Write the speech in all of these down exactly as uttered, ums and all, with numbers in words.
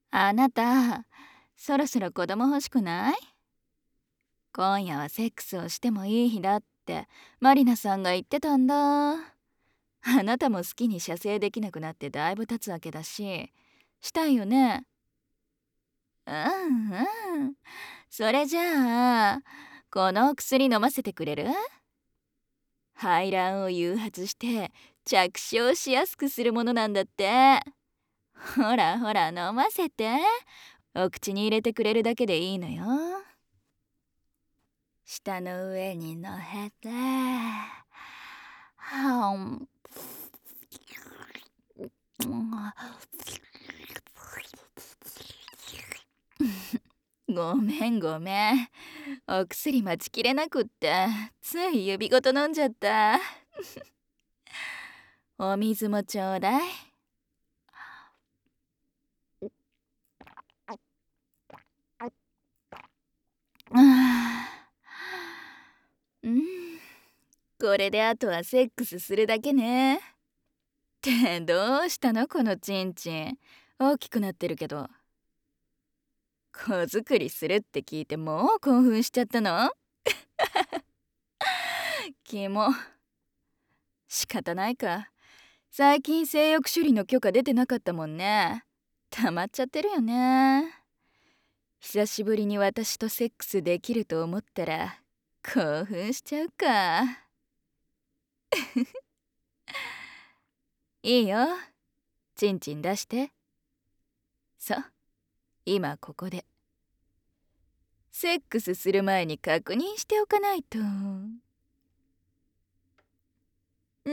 あなた、そろそろ子供欲しくない？今夜はセックスをしてもいい日だってマリナさんが言ってたんだ。あなたも好きに射精できなくなってだいぶ経つわけだし、したいよね。うんうん。それじゃあ、この薬飲ませてくれる？排卵を誘発して着床しやすくするものなんだって。ほらほら飲ませて。お口に入れてくれるだけでいいのよ。舌の上に乗せて、はんごめんごめん。お薬待ちきれなくってつい指ごと飲んじゃった。お水もちょうだい。うん、これであとはセックスするだけね。ってどうしたのこのチンチン。大きくなってるけど。子作りするって聞いてもう興奮しちゃったの？キモ。仕方ないか。最近性欲処理の許可出てなかったもんね。溜まっちゃってるよね。久しぶりに私とセックスできると思ったら興奮しちゃうか。いいよ。チンチン出して。そう、今ここで。セックスする前に確認しておかないと。うんうん、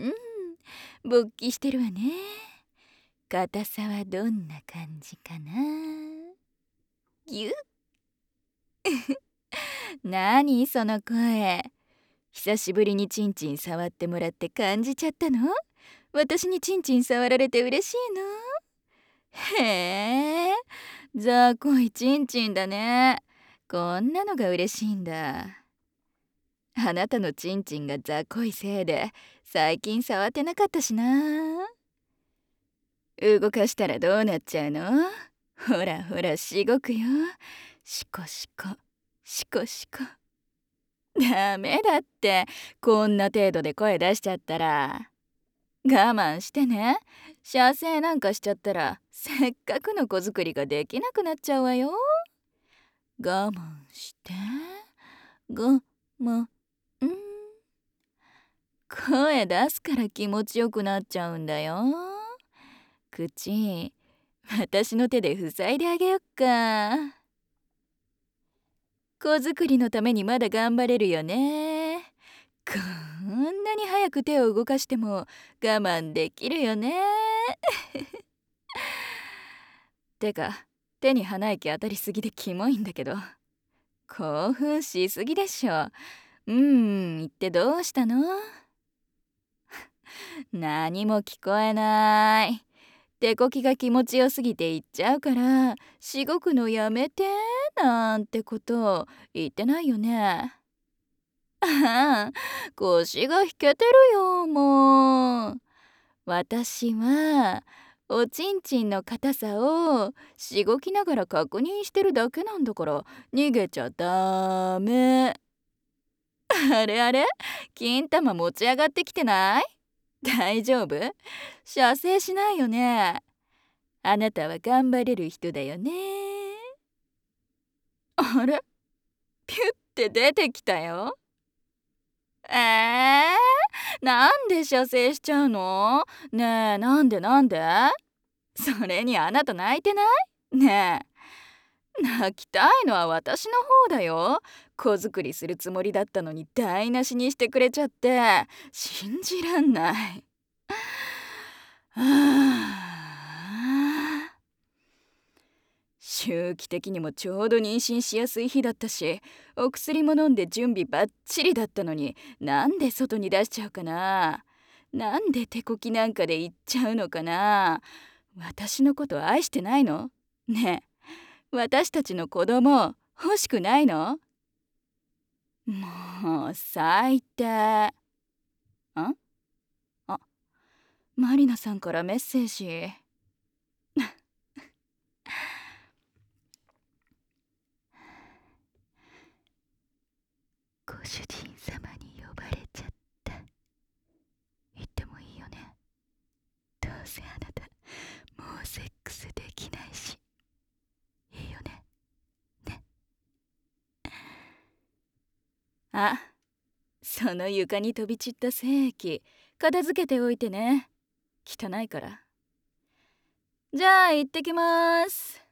勃起してるわね。硬さはどんな感じかな。ぎゅっなにその声。久しぶりにチンチン触ってもらって感じちゃったの？私にチンチン触られて嬉しいの？へえ、雑魚いチンチンだね。こんなのが嬉しいんだ。あなたのチンチンが雑魚いせいで最近触ってなかったしな。動かしたらどうなっちゃうの？ほらほらしごくよ。シコシコシコシコ。ダメだって、こんな程度で声出しちゃったら。我慢してね。射精なんかしちゃったらせっかくの子作りができなくなっちゃうわよ。我慢して。我慢。声出すから気持ちよくなっちゃうんだよ。口、私の手で塞いであげよっか。子作りのためにまだ頑張れるよね。こんなに早く手を動かしても我慢できるよね。てか、手に鼻息当たりすぎでキモいんだけど。興奮しすぎでしょ。うん、言ってどうしたの？何も聞こえない。手こきが気持ちよすぎて言っちゃうからしごくのやめてなんてこと言ってないよね。ああ、腰が引けてるよもう。私はおちんちんの硬さをしごきながら確認してるだけなんだから逃げちゃダメ。あれあれ、金玉持ち上がってきてない？大丈夫？射精しないよね。あなたは頑張れる人だよね。あれ、ピュって出てきたよ。えー、なんで射精しちゃうの？ねえ、なんでなんで？それにあなた泣いてない？ねえ、泣きたいのは私の方だよ。子作りするつもりだったのに台無しにしてくれちゃって信じらんない。はあ、周期的にもちょうど妊娠しやすい日だったしお薬も飲んで準備バッチリだったのになんで外に出しちゃうかな。なんで手こきなんかで言っちゃうのかな。私のこと愛してないの？ねえ、私たちの子供欲しくないの？もう最低。ん？あ、マリナさんからメッセージ。 主人様に呼ばれちゃった。言ってもいいよね。どうせあなたもうセックスできないし。いいよね。ね。あ、その床に飛び散った精液片付けておいてね。汚いから。じゃあ行ってきます。